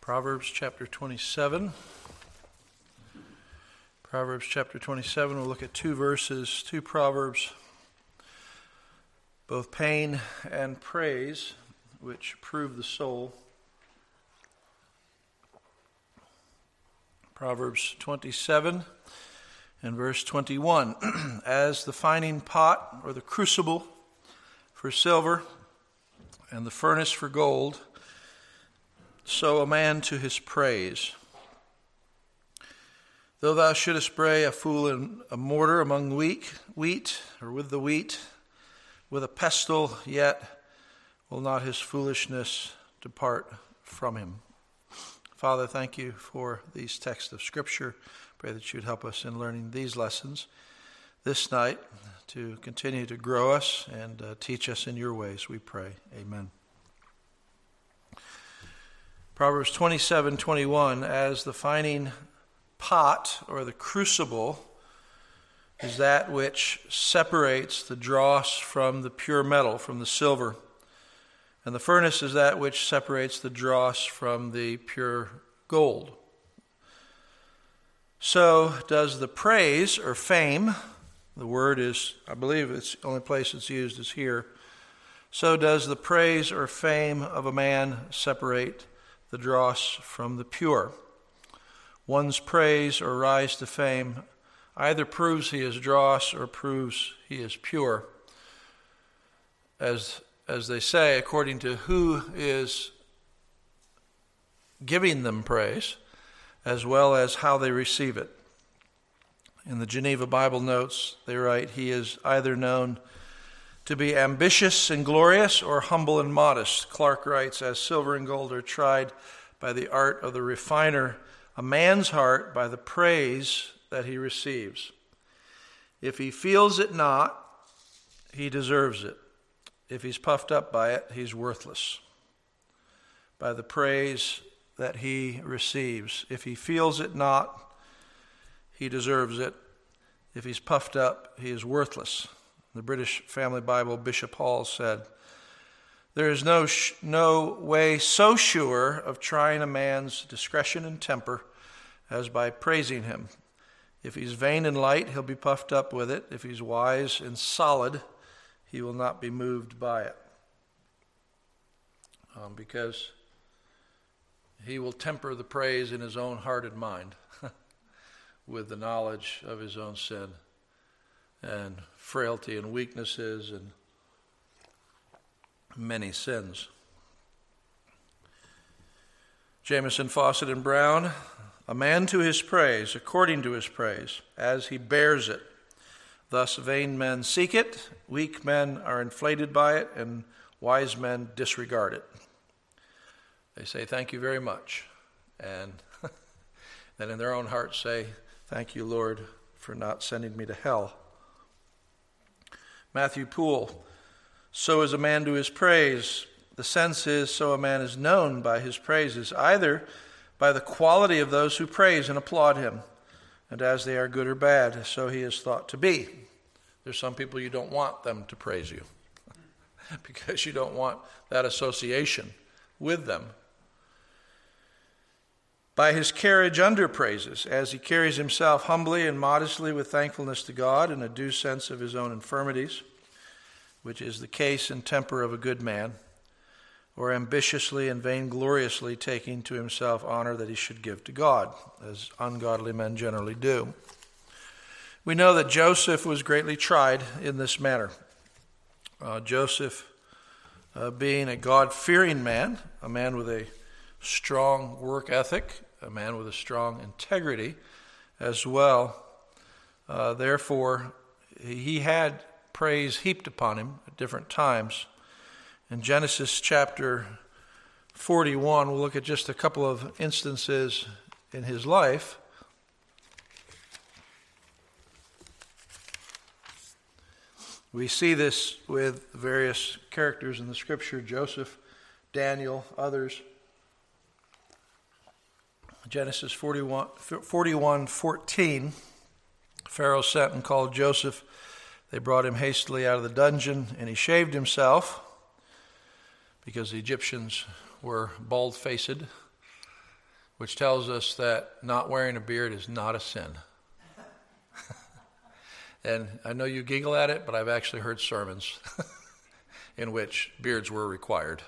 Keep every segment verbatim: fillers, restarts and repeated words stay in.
Proverbs chapter twenty-seven. Proverbs chapter twenty-seven, we'll look at two verses, two Proverbs, both pain and praise, which prove the soul. Proverbs twenty-seven and verse twenty-one. As the fining pot or the crucible for silver and the furnace for gold, so a man to his praise. Though thou shouldest bray a fool in a mortar among wheat, wheat, or with the wheat, with a pestle, yet will not his foolishness depart from him. Father, thank you for these texts of Scripture. Pray that you'd help us in learning these lessons this night to continue to grow us and uh, teach us in your ways, we pray. Amen. Proverbs twenty-seven twenty-one, as the fining pot or the crucible is that which separates the dross from the pure metal, from the silver, and the furnace is that which separates the dross from the pure gold. So does the praise or fame, the word is, I believe it's the only place it's used is here, so does the praise or fame of a man separate the dross from the pure. One's praise or rise to fame either proves he is dross or proves he is pure. As, as they say, according to who is giving them praise, as well as how they receive it. In the Geneva Bible Notes, they write, he is either known to be ambitious and glorious or humble and modest. Clark writes, as silver and gold are tried by the art of the refiner, a man's heart by the praise that he receives. If he feels it not, he deserves it. If he's puffed up by it, he's worthless. By the praise that he receives. If he feels it not, he deserves it. If he's puffed up, he is worthless. The British Family Bible, Bishop Hall said, there is no sh- no way so sure of trying a man's discretion and temper as by praising him. If he's vain and light, he'll be puffed up with it. If he's wise and solid, he will not be moved by it. Um, because he will temper the praise in his own heart and mind with the knowledge of his own sin and frailty and weaknesses and many sins. Jameson, Fawcett, and Brown, a man to his praise, according to his praise, as he bears it. Thus vain men seek it, weak men are inflated by it, and wise men disregard it. They say, thank you very much. And then in their own hearts say, thank you, Lord, for not sending me to hell. Matthew Poole, so is a man to his praise. The sense is, so a man is known by his praises, either by the quality of those who praise and applaud him, and as they are good or bad, so he is thought to be. There's some people you don't want them to praise you because you don't want that association with them. By his carriage under praises, as he carries himself humbly and modestly with thankfulness to God and a due sense of his own infirmities, which is the case and temper of a good man, or ambitiously and vaingloriously taking to himself honor that he should give to God, as ungodly men generally do. We know that Joseph was greatly tried in this manner. Uh, Joseph, uh, being a God-fearing man, a man with a strong work ethic, a man with a strong integrity as well, uh, therefore, he had praise heaped upon him at different times. In Genesis chapter forty-one, we'll look at just a couple of instances in his life. We see this with various characters in the Scripture, Joseph, Daniel, others. Genesis forty-one, forty-one fourteen, Pharaoh sent and called Joseph. They brought him hastily out of the dungeon, and he shaved himself because the Egyptians were bald-faced which tells us that not wearing a beard is not a sin. And I know you giggle at it, but I've actually heard sermons in which beards were required.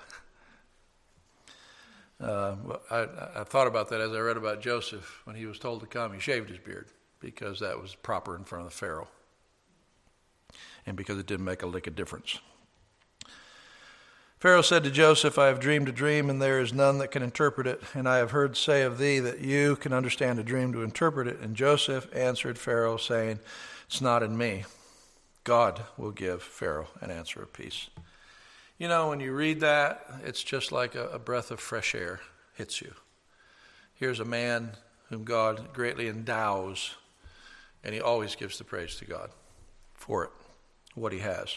Uh, I, I thought about that as I read about Joseph. When he was told to come, he shaved his beard because that was proper in front of the Pharaoh, and because it didn't make a lick of difference. Pharaoh said to Joseph, I have dreamed a dream, and there is none that can interpret it. And I have heard say of thee that you can understand a dream to interpret it. And Joseph answered Pharaoh, saying, it's not in me. God will give Pharaoh an answer of peace. You know, when you read that, it's just like a, a breath of fresh air hits you. Here's a man whom God greatly endows, and he always gives the praise to God for it, what he has.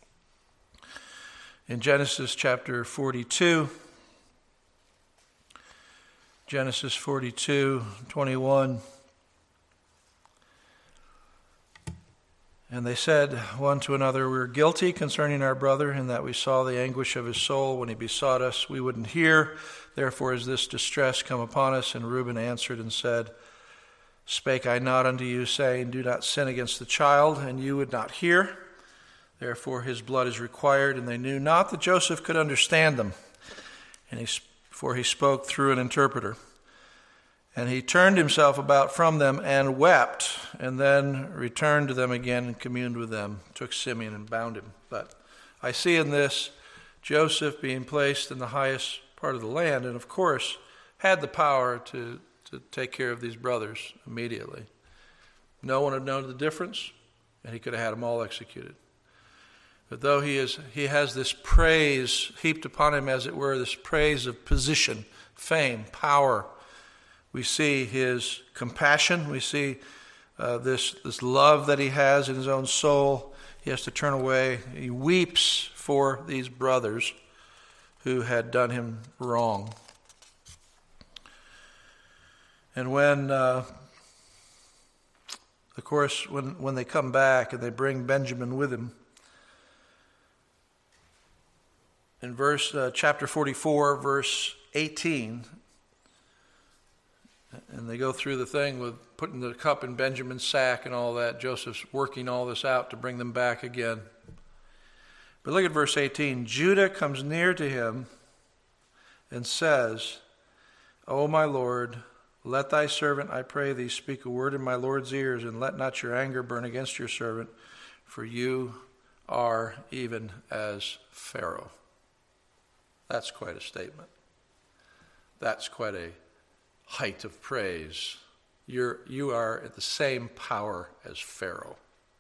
In Genesis chapter forty-two, Genesis forty-two, twenty-one, and they said one to another, we are guilty concerning our brother, in that we saw the anguish of his soul when he besought us. We wouldn't hear. Therefore is this distress come upon us. And Reuben answered and said, spake I not unto you, saying, do not sin against the child, and you would not hear. Therefore his blood is required. And they knew not that Joseph could understand them, and he, for he spoke through an interpreter. And he turned himself about from them and wept, and then returned to them again and communed with them, took Simeon and bound him. But I see in this Joseph being placed in the highest part of the land, and of course had the power to, to take care of these brothers immediately. No one had known the difference, and he could have had them all executed. But though he is, he has this praise heaped upon him, as it were, this praise of position, fame, power. We see his compassion. We see uh, this, this love that he has in his own soul. He has to turn away. He weeps for these brothers who had done him wrong. And when, uh, of course, when, when they come back and they bring Benjamin with him, in verse uh, chapter forty-four, verse eighteen, and they go through the thing with putting the cup in Benjamin's sack and all that. Joseph's working all this out to bring them back again. But look at verse eighteen. Judah comes near to him and says, O my Lord, let thy servant, I pray thee, speak a word in my Lord's ears, and let not your anger burn against your servant, for you are even as Pharaoh. That's quite a statement. That's quite a height of praise. You're, you are at the same power as Pharaoh.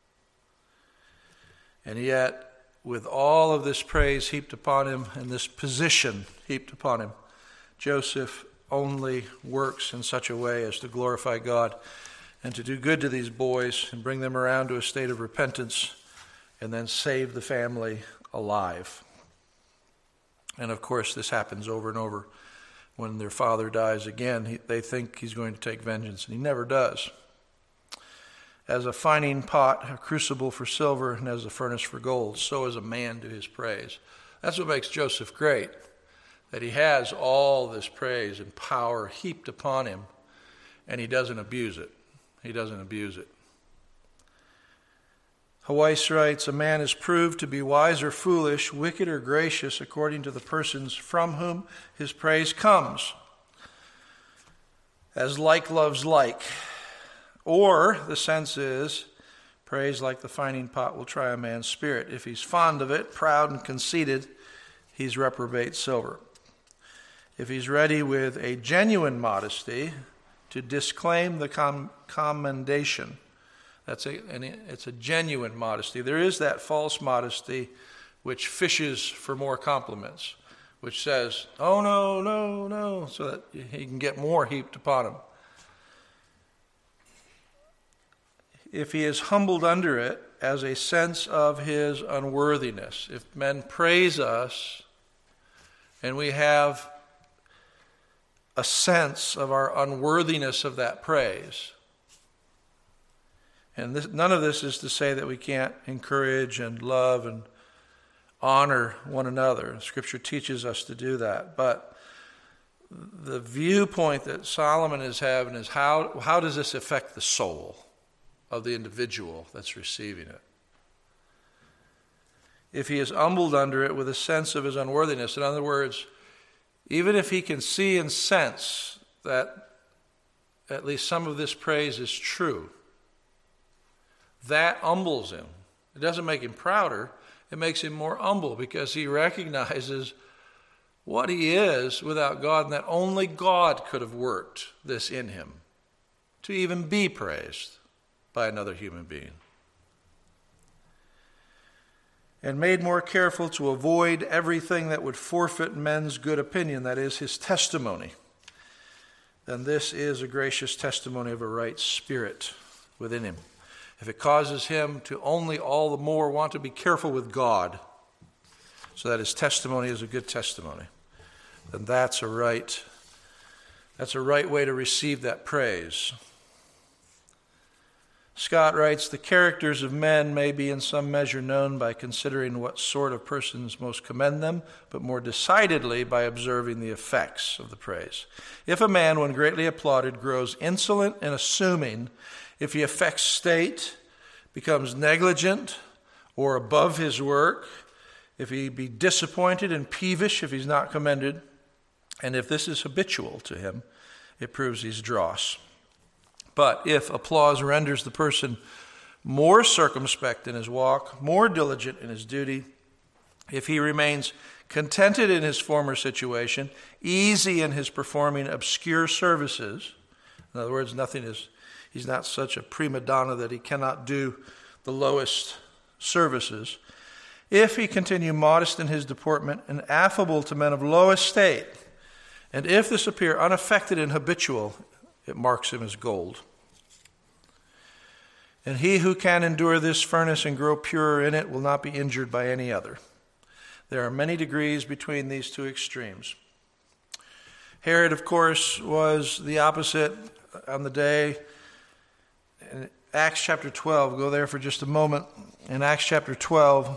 And yet, with all of this praise heaped upon him and this position heaped upon him, Joseph only works in such a way as to glorify God and to do good to these boys and bring them around to a state of repentance and then save the family alive. And of course, this happens over and over. When their father dies again, he, they think he's going to take vengeance, and he never does. As a fining pot, a crucible for silver, and as a furnace for gold, so is a man to his praise. That's what makes Joseph great, that he has all this praise and power heaped upon him, and he doesn't abuse it. He doesn't abuse it. Weiss writes, a man is proved to be wise or foolish, wicked or gracious, according to the persons from whom his praise comes. As like loves like. Or, the sense is, praise like the fining pot will try a man's spirit. If he's fond of it, proud and conceited, he's reprobate silver. If he's ready with a genuine modesty to disclaim the com- commendation, That's a, and it's a genuine modesty. There is that false modesty which fishes for more compliments, which says, oh, no, no, no, so that he can get more heaped upon him. If he is humbled under it as a sense of his unworthiness, if men praise us and we have a sense of our unworthiness of that praise, and this, none of this is to say that we can't encourage and love and honor one another. Scripture teaches us to do that. But the viewpoint that Solomon is having is how, how does this affect the soul of the individual that's receiving it? If he is humbled under it with a sense of his unworthiness, in other words, even if he can see and sense that at least some of this praise is true, that humbles him. It doesn't make him prouder. It makes him more humble because he recognizes what he is without God, and that only God could have worked this in him to even be praised by another human being. And made more careful to avoid everything that would forfeit men's good opinion, that is, his testimony. Then this is a gracious testimony of a right spirit within him. If it causes him to only all the more want to be careful with God, so that his testimony is a good testimony, then that's a right, that's a right way to receive that praise. Scott writes, the characters of men may be in some measure known by considering what sort of persons most commend them, but more decidedly by observing the effects of the praise. If a man, when greatly applauded, grows insolent and assuming, if he affects state, becomes negligent or above his work, if he be disappointed and peevish if he's not commended, and if this is habitual to him, it proves he's dross. But if applause renders the person more circumspect in his walk, more diligent in his duty, if he remains contented in his former situation, easy in his performing obscure services, in other words, nothing is, he's not such a prima donna that he cannot do the lowest services, if he continue modest in his deportment and affable to men of low estate, and if this appear unaffected and habitual, it marks him as gold. And he who can endure this furnace and grow purer in it will not be injured by any other. There are many degrees between these two extremes. Herod, of course, was the opposite on the day. In Acts chapter twelve, go there for just a moment. In Acts chapter twelve,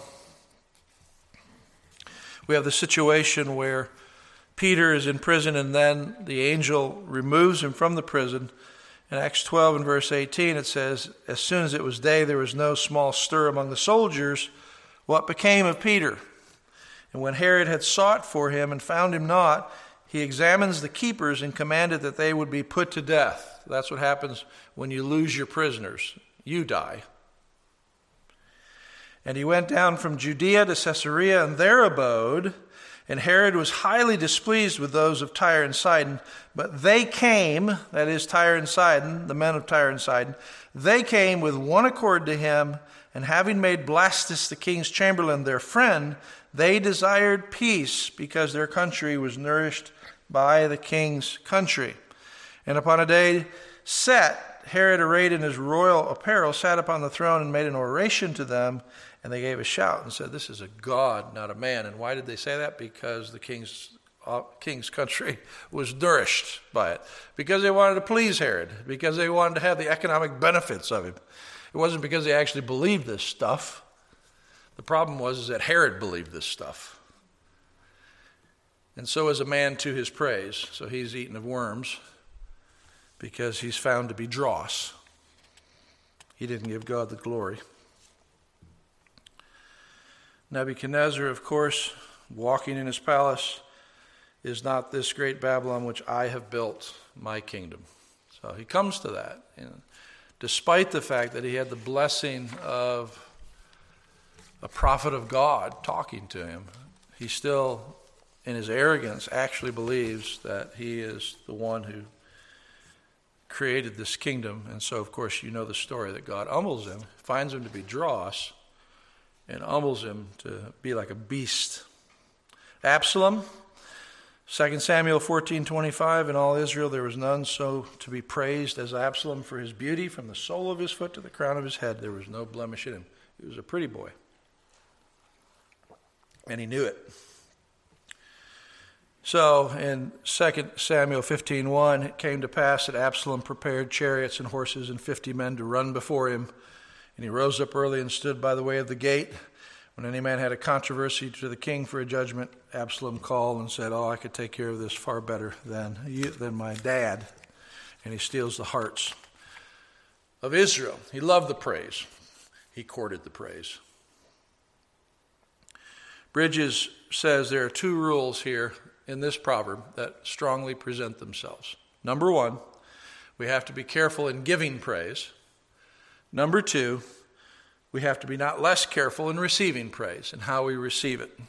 we have the situation where Peter is in prison, and then the angel removes him from the prison. In Acts twelve and verse eighteen, it says, as soon as it was day, there was no small stir among the soldiers. What became of Peter? And when Herod had sought for him and found him not, he examines the keepers and commanded that they would be put to death. That's what happens when you lose your prisoners. You die. And he went down from Judea to Caesarea and there abode. And Herod was highly displeased with those of Tyre and Sidon, but they came, that is Tyre and Sidon, the men of Tyre and Sidon, they came with one accord to him, and having made Blastus the king's chamberlain their friend, they desired peace because their country was nourished by the king's country. And upon a day set, Herod, arrayed in his royal apparel, sat upon the throne and made an oration to them. And they gave a shout and said, this is a God, not a man. And why did they say that? Because the king's, uh, king's country was nourished by it. Because they wanted to please Herod. Because they wanted to have the economic benefits of him. It wasn't because they actually believed this stuff. The problem was is that Herod believed this stuff. And so is a man to his praise. So he's eaten of worms because he's found to be dross. He didn't give God the glory. Nebuchadnezzar, of course, walking in his palace, is not this great Babylon which I have built my kingdom. So he comes to that, you know, despite the fact that he had the blessing of a prophet of God talking to him. He still, in his arrogance, actually believes that he is the one who created this kingdom. And so, of course, you know the story that God humbles him, finds him to be dross, and humbles him to be like a beast. Absalom, Second Samuel fourteen twenty-five, in all Israel there was none so to be praised as Absalom for his beauty, from the sole of his foot to the crown of his head. There was no blemish in him. He was a pretty boy. And he knew it. So in Second Samuel fifteen one, it came to pass that Absalom prepared chariots and horses and fifty men to run before him. And he rose up early and stood by the way of the gate, When any man had a controversy to the king for a judgment, Absalom called and said, oh, I could take care of this far better than you, than my dad. And he steals the hearts of Israel. He loved the praise. He courted the praise. Bridges says there are two rules here in this proverb that strongly present themselves. Number one, we have to be careful in giving praise. Number two, we have to be not less careful in receiving praise and how we receive it.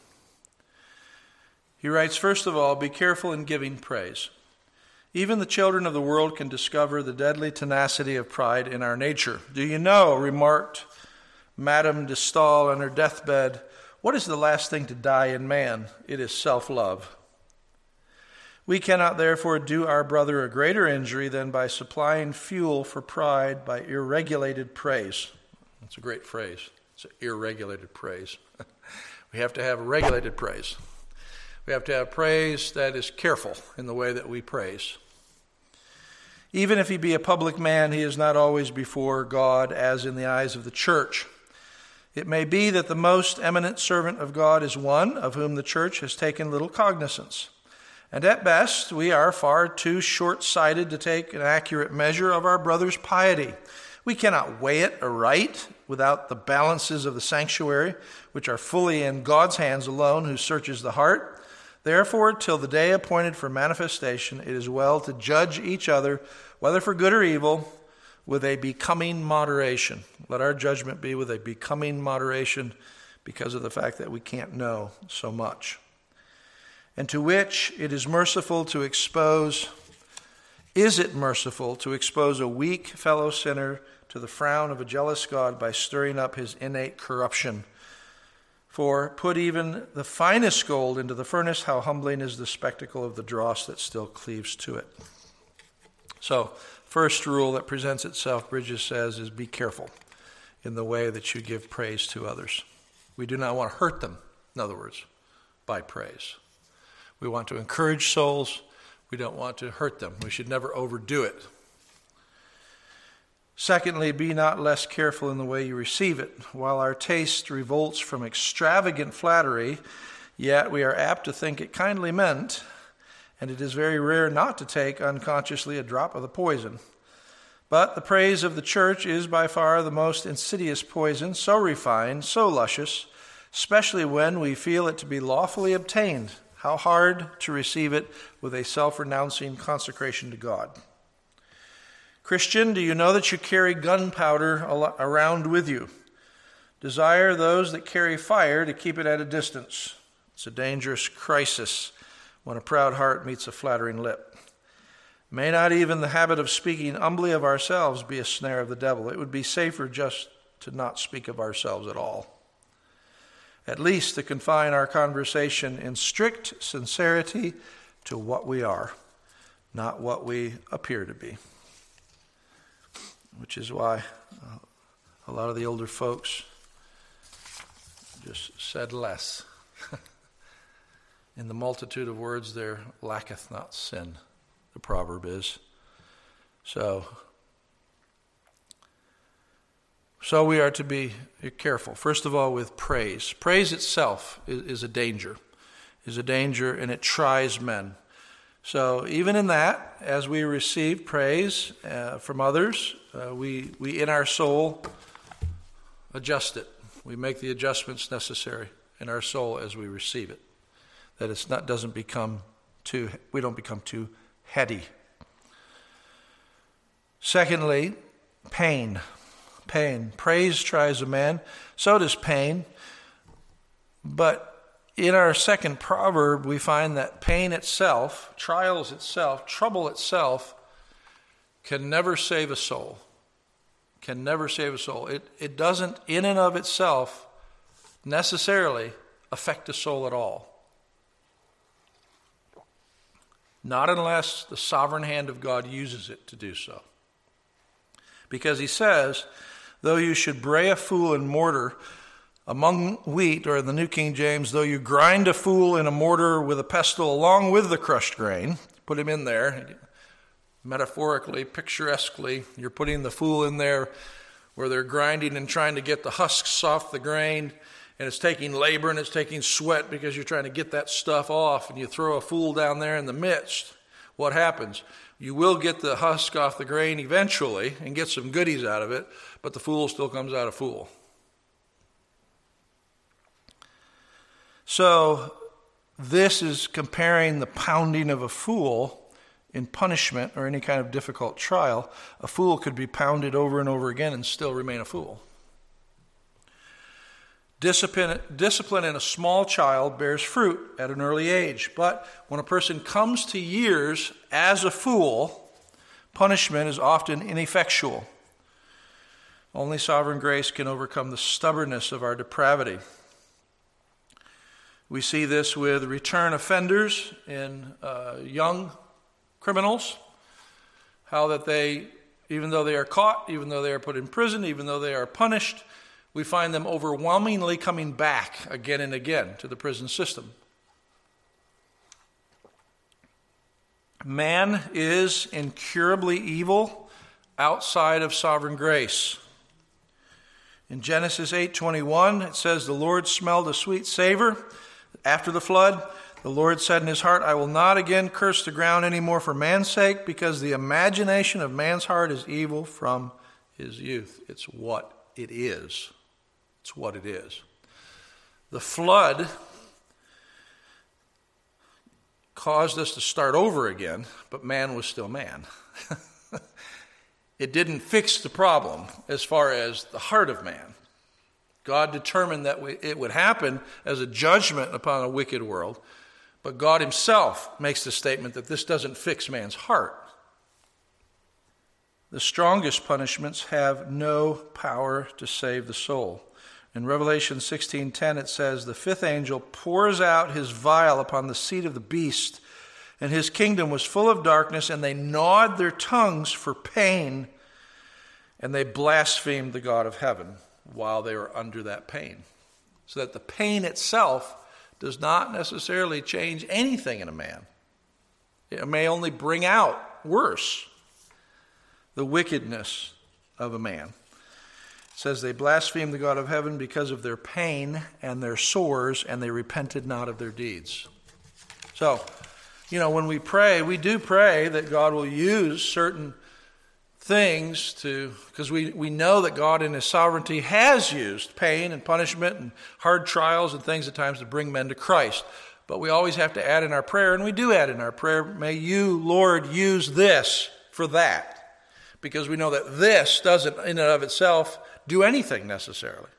He writes, first of all, be careful in giving praise. Even the children of the world can discover the deadly tenacity of pride in our nature. Do you know, remarked Madame de Stael on her deathbed, what is the last thing to die in man? It is self-love. We cannot therefore do our brother a greater injury than by supplying fuel for pride by irregulated praise. That's a great phrase. It's an irregulated praise. We have to have regulated praise. We have to have praise that is careful in the way that we praise. Even if he be a public man, he is not always before God as in the eyes of the church. It may be that the most eminent servant of God is one of whom the church has taken little cognizance. And at best, we are far too short-sighted to take an accurate measure of our brother's piety. We cannot weigh it aright without the balances of the sanctuary, which are fully in God's hands alone, who searches the heart. Therefore, till the day appointed for manifestation, it is well to judge each other, whether for good or evil, with a becoming moderation. Let our judgment be with a becoming moderation because of the fact that we can't know so much. And to which it is merciful to expose, is it merciful to expose a weak fellow sinner to the frown of a jealous God by stirring up his innate corruption? For put even the finest gold into the furnace, how humbling is the spectacle of the dross that still cleaves to it. So, first rule that presents itself, Bridges says, is be careful in the way that you give praise to others. We do not want to hurt them, in other words, by praise. We want to encourage souls. We don't want to hurt them. We should never overdo it. Secondly, be not less careful in the way you receive it. While our taste revolts from extravagant flattery, yet we are apt to think it kindly meant, and it is very rare not to take unconsciously a drop of the poison. But the praise of the church is by far the most insidious poison, so refined, so luscious, especially when we feel it to be lawfully obtained. How hard to receive it with a self-renouncing consecration to God. Christian, do you know that you carry gunpowder around with you? Desire those that carry fire to keep it at a distance. It's a dangerous crisis when a proud heart meets a flattering lip. May not even the habit of speaking humbly of ourselves be a snare of the devil. It would be safer just to not speak of ourselves at all. At least to confine our conversation in strict sincerity to what we are, not what we appear to be. Which is why uh, a lot of the older folks just said less. In the multitude of words there lacketh not sin, the proverb is. So, so we are to be careful. First of all, with praise. Praise itself is, is a danger, is a danger, and it tries men. So even in that, as we receive praise uh, from others, uh, we, we in our soul adjust it. We make the adjustments necessary in our soul as we receive it. That it's not doesn't become too we don't become too heady. Secondly, pain. Pain. Praise tries a man, so does pain. But in our second proverb, we find that pain itself, trials itself, trouble itself, can never save a soul. Can never save a soul. It, it doesn't, in and of itself, necessarily affect a soul at all. Not unless the sovereign hand of God uses it to do so. Because he says, though you should bray a fool in mortar among wheat, or in the New King James, though you grind a fool in a mortar with a pestle along with the crushed grain, put him in there, metaphorically, picturesquely, you're putting the fool in there where they're grinding and trying to get the husks off the grain, and it's taking labor and it's taking sweat because you're trying to get that stuff off, and you throw a fool down there in the midst, what happens? You will get the husk off the grain eventually and get some goodies out of it, but the fool still comes out a fool. So this is comparing the pounding of a fool in punishment or any kind of difficult trial. A fool could be pounded over and over again and still remain a fool. Discipline, discipline in a small child bears fruit at an early age. But when a person comes to years as a fool, punishment is often ineffectual. Only sovereign grace can overcome the stubbornness of our depravity. We see this with return offenders in uh, young criminals, how that they, even though they are caught, even though they are put in prison, even though they are punished, we find them overwhelmingly coming back again and again to the prison system. Man is incurably evil outside of sovereign grace. In Genesis eight twenty-one, it says, "The Lord smelled a sweet savor after the flood. The Lord said in his heart, I will not again curse the ground anymore for man's sake, because the imagination of man's heart is evil from his youth." It's what it is. It's what it is. The flood caused us to start over again, but man was still man. It didn't fix the problem as far as the heart of man. God determined that we, it would happen as a judgment upon a wicked world, but God himself makes the statement that this doesn't fix man's heart. The strongest punishments have no power to save the soul. In Revelation sixteen ten it says, "The fifth angel pours out his vial upon the seat of the beast, and his kingdom was full of darkness, and they gnawed their tongues for pain, and they blasphemed the God of heaven while they were under that pain." So that the pain itself does not necessarily change anything in a man. It may only bring out worse the wickedness of a man. It says they blasphemed the God of heaven because of their pain and their sores, and they repented not of their deeds. So, you know, when we pray, we do pray that God will use certain things to, because we, we know that God in his sovereignty has used pain and punishment and hard trials and things at times to bring men to Christ. But we always have to add in our prayer, and we do add in our prayer, may you, Lord, use this for that. Because we know that this doesn't in and of itself do anything necessarily.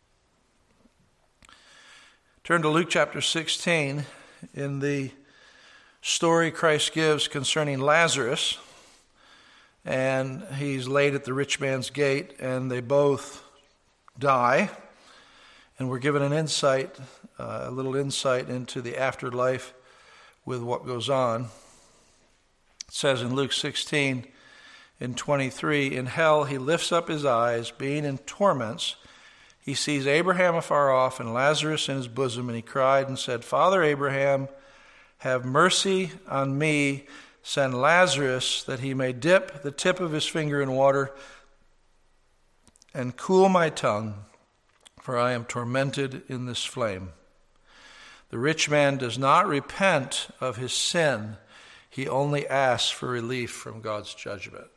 Turn to Luke chapter sixteen. In the story Christ gives concerning Lazarus, and he's laid at the rich man's gate, and they both die, and we're given an insight, uh, a little insight into the afterlife with what goes on. It says in Luke sixteen, in twenty-three, "In hell he lifts up his eyes, being in torments. He sees Abraham afar off and Lazarus in his bosom, and he cried and said, Father Abraham, have mercy on me. Send Lazarus that he may dip the tip of his finger in water and cool my tongue, for I am tormented in this flame." The rich man does not repent of his sin. He only asks for relief from God's judgment.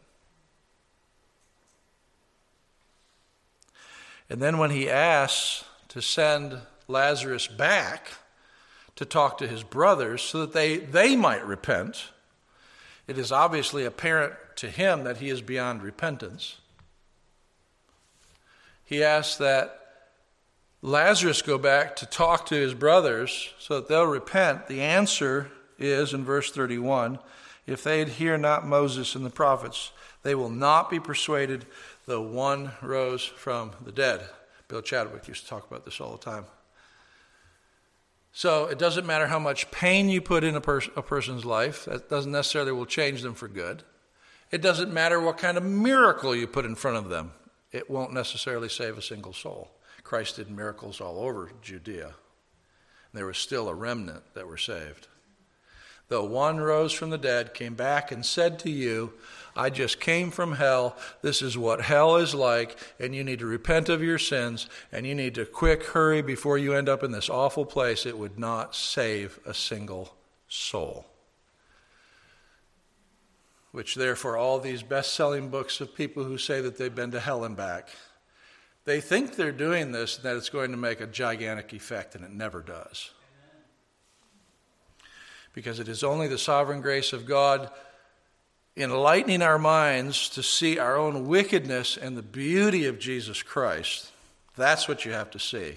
And then when he asks to send Lazarus back to talk to his brothers so that they, they might repent, it is obviously apparent to him that he is beyond repentance. He asks that Lazarus go back to talk to his brothers so that they'll repent. The answer is in verse thirty-one, "If they adhere not Moses and the prophets, they will not be persuaded, though one rose from the dead." Bill Chadwick used to talk about this all the time. So it doesn't matter how much pain you put in a, pers- a person's life. That doesn't necessarily will change them for good. It doesn't matter what kind of miracle you put in front of them. It won't necessarily save a single soul. Christ did miracles all over Judea. There was still a remnant that were saved. though one rose from the dead, came back and said to you, I just came from hell. This is what hell is like, and you need to repent of your sins, and you need to quick hurry before you end up in this awful place, it would not save a single soul. Which therefore all these best-selling books of people who say that they've been to hell and back, they think they're doing this and that it's going to make a gigantic effect, and it never does. Because it is only the sovereign grace of God enlightening our minds to see our own wickedness and the beauty of Jesus Christ. That's what you have to see.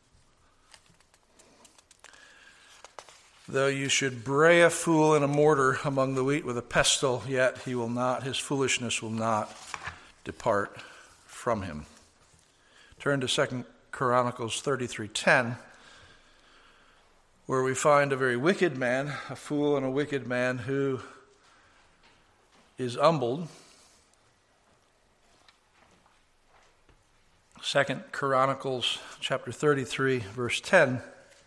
Though you should bray a fool in a mortar among the wheat with a pestle, yet he will not, his foolishness will not depart from him. Turn to Second Chronicles thirty-three ten, where we find a very wicked man, a fool and a wicked man who is humbled. Second Chronicles chapter thirty-three, verse ten.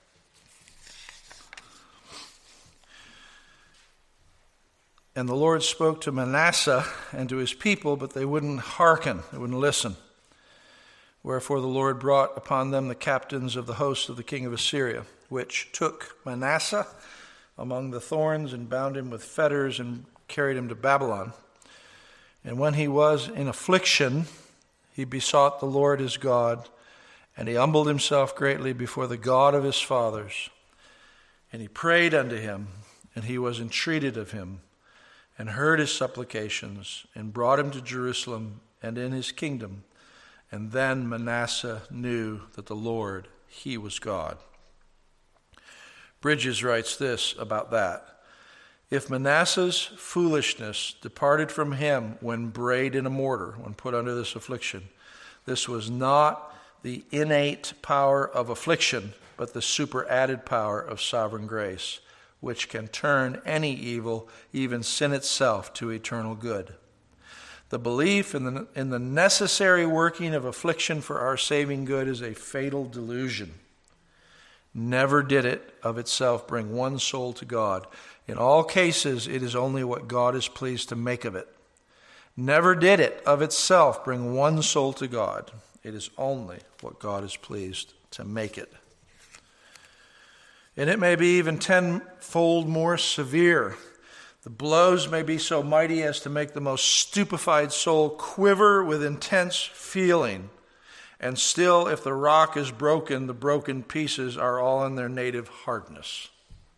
And the Lord spoke to Manasseh and to his people, but they wouldn't hearken, they wouldn't listen. Wherefore the Lord brought upon them the captains of the host of the king of Assyria, which took Manasseh among the thorns and bound him with fetters and carried him to Babylon. And when he was in affliction, he besought the Lord his God, and he humbled himself greatly before the God of his fathers. And he prayed unto him, and he was entreated of him, and heard his supplications, and brought him to Jerusalem and in his kingdom. And then Manasseh knew that the Lord, he was God. Bridges writes this about that. If Manasseh's foolishness departed from him when brayed in a mortar, when put under this affliction, this was not the innate power of affliction, but the superadded power of sovereign grace, which can turn any evil, even sin itself, to eternal good. The belief in the, in the necessary working of affliction for our saving good is a fatal delusion. Never did it of itself bring one soul to God. In all cases, it is only what God is pleased to make of it. Never did it of itself bring one soul to God. It is only what God is pleased to make it. And it may be even tenfold more severe. The blows may be so mighty as to make the most stupefied soul quiver with intense feeling. And still, if the rock is broken, the broken pieces are all in their native hardness.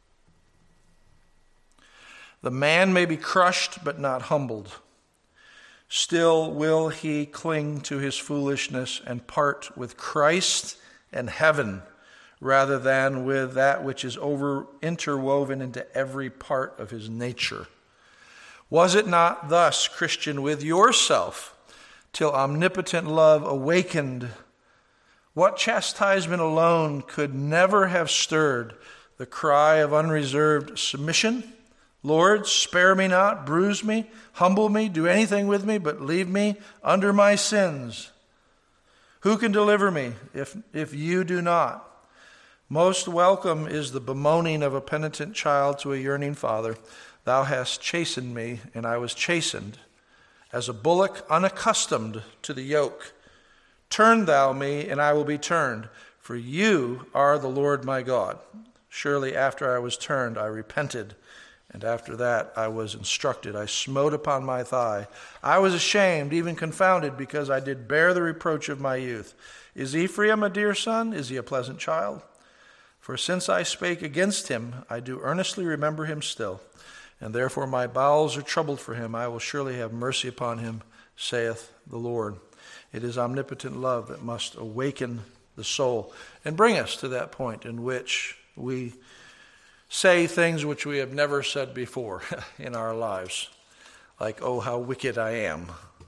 The man may be crushed but not humbled. Still will he cling to his foolishness and part with Christ and heaven, rather than with that which is over interwoven into every part of his nature. Was it not thus, Christian, with yourself, till omnipotent love awakened? What chastisement alone could never have stirred the cry of unreserved submission? Lord, spare me not, bruise me, humble me, do anything with me, but leave me under my sins. Who can deliver me if, if you do not? Most welcome is the bemoaning of a penitent child to a yearning father. Thou hast chastened me, and I was chastened, as a bullock unaccustomed to the yoke. Turn thou me, and I will be turned, for you are the Lord my God. Surely after I was turned, I repented, and after that I was instructed. I smote upon my thigh. I was ashamed, even confounded, because I did bear the reproach of my youth. Is Ephraim a dear son? Is he a pleasant child? For since I spake against him, I do earnestly remember him still. And therefore my bowels are troubled for him. I will surely have mercy upon him, saith the Lord. It is omnipotent love that must awaken the soul and bring us to that point in which we say things which we have never said before in our lives. Like, oh, how wicked I am.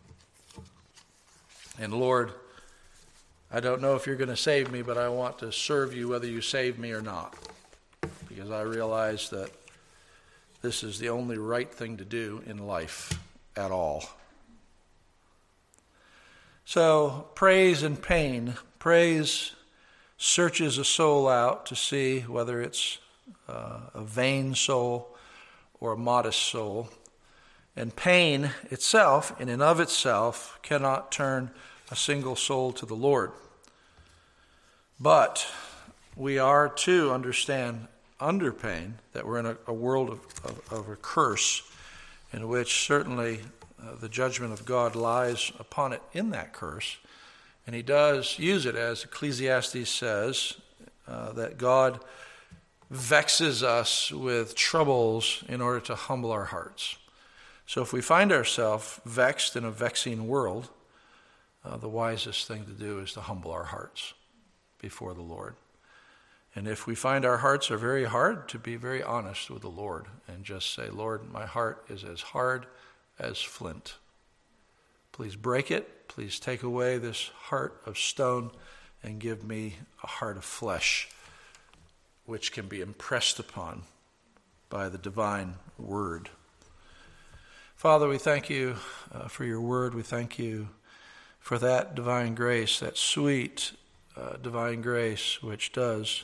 And Lord, I don't know if you're going to save me, but I want to serve you whether you save me or not. Because I realize that this is the only right thing to do in life at all. So, praise and pain. Praise searches a soul out to see whether it's uh, a vain soul or a modest soul. And pain itself, in and of itself, cannot turn a single soul to the Lord. But we are to understand under pain that we're in a, a world of, of, of a curse, in which certainly uh, the judgment of God lies upon it in that curse. And he does use it, as Ecclesiastes says, uh, that God vexes us with troubles in order to humble our hearts. So if we find ourselves vexed in a vexing world, uh, the wisest thing to do is to humble our hearts before the Lord. And if we find our hearts are very hard, to be very honest with the Lord and just say, Lord, my heart is as hard as flint. Please break it. Please take away this heart of stone and give me a heart of flesh, which can be impressed upon by the divine word. Father, we thank you uh, for your word. We thank you for that divine grace, that sweet uh, divine grace which does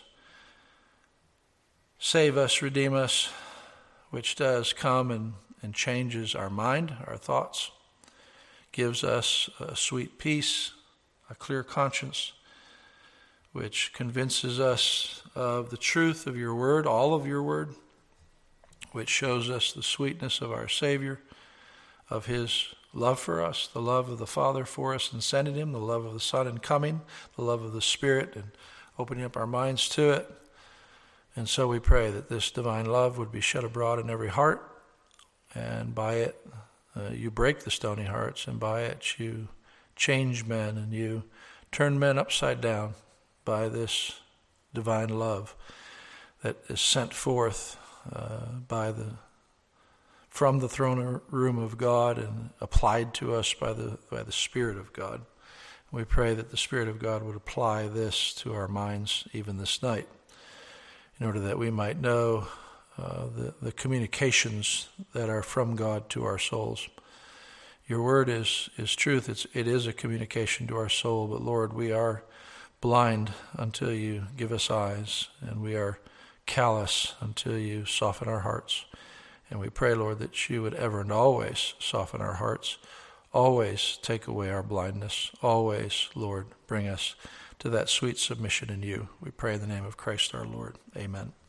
save us, redeem us, which does come and, and changes our mind, our thoughts, gives us a sweet peace, a clear conscience, which convinces us of the truth of your word, all of your word, which shows us the sweetness of our Savior, of his love for us, the love of the Father for us in sending him, the love of the Son in coming, the love of the Spirit and opening up our minds to it. And so we pray that this divine love would be shed abroad in every heart, and by it uh, you break the stony hearts, and by it you change men, and you turn men upside down by this divine love that is sent forth uh, by the from the throne room of God and applied to us by the by the Spirit of God. We pray that the Spirit of God would apply this to our minds even this night, in order that we might know uh, the, the communications that are from God to our souls. Your word is, is truth. It's, it is a communication to our soul, but Lord, we are blind until you give us eyes, and we are callous until you soften our hearts. And we pray, Lord, that you would ever and always soften our hearts, always take away our blindness, always, Lord, bring us to that sweet submission in you. We pray in the name of Christ our Lord. Amen.